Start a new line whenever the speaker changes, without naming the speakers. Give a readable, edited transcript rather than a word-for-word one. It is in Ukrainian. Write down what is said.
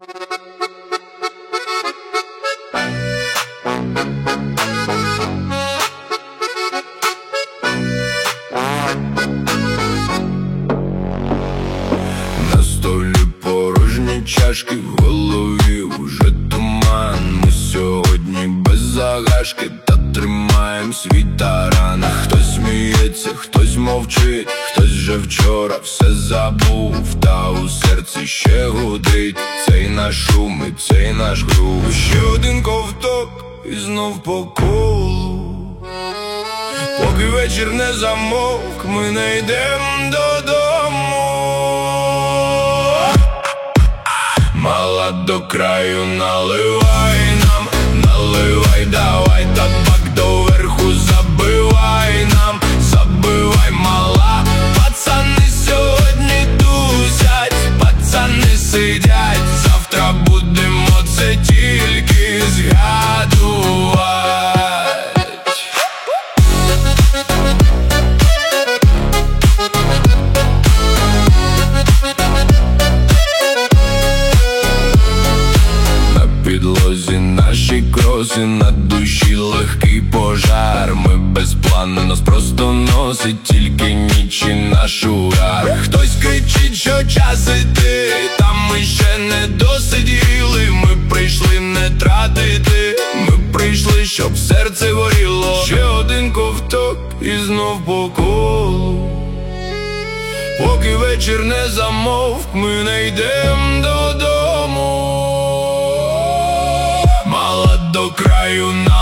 На столі порожні чашки, в голові уже туман. Ми сьогодні без загашки, та тримаєм свій таран. Хтось сміється, хтось мовчить, хтось же вчора все забув. Та у серці ще гудить цей наш шум і цей наш грув. Ще один ковток і знов по колу. Поки вечір не замовк, ми не йдем додому. Мала, до краю наливай нам, наливай, давай, табак доверху забивай нам, забивай, мала. Пацани сьогодні тусять, пацани сидять, завтра будемо це тільки згадувати. Підлозі наші кроси, на душі легкий пожар. Ми без плану, нас просто носить тільки ніч і наш угар. Хтось кричить, що час іти, та ми ще не досиділи. Ми прийшли не тратити, ми прийшли, щоб серце горіло. Ще один ковток і знов по колу. Поки вечір не замовк, ми не йдем додому. Мала, до краю на